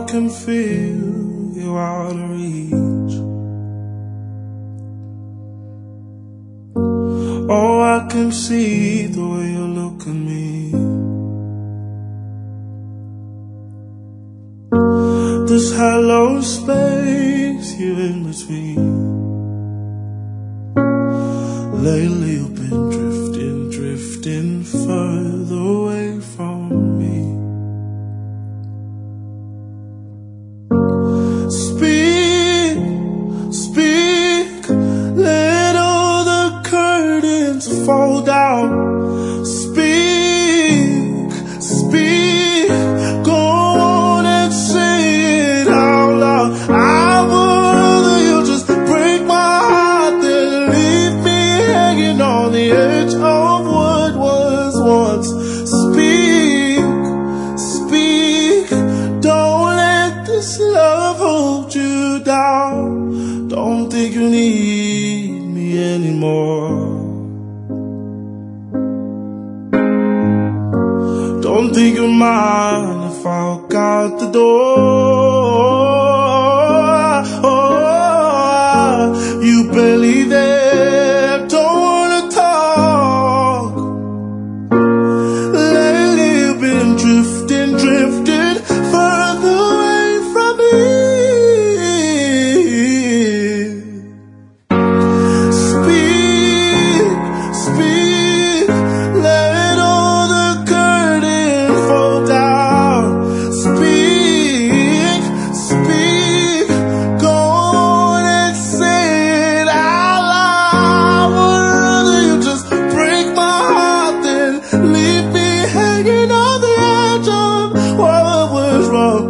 can feel you out of reach. Oh, I can see the way you look at me. This hollow space here in between. Lately you've been drifting further away from me. Speak, let all the curtains fall down. Speak, go on and say it out loud. I would rather you just break my heart than leave me hanging on the edge of what was once. Speak, don't let this love hold you down. Don't think you need me anymore. Don't think you're mine if I walk out the door. Oh, you barely there, don't wanna talk. Lately you've been drifting further away from me. Speak, let all the curtains fall down. Speak, go on and say it out loud. I would rather you just break my heart than leave me hanging on the edge of what was wrong.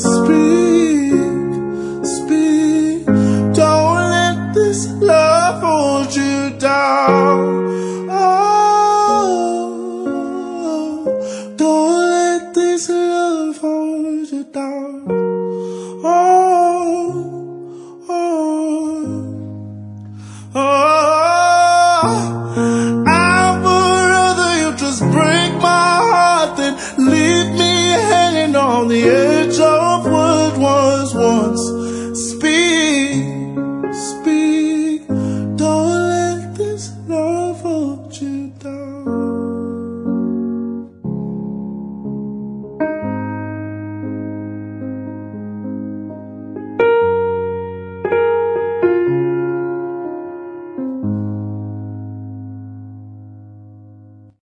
Speak, don't let this love hold you down. Oh, don't let this love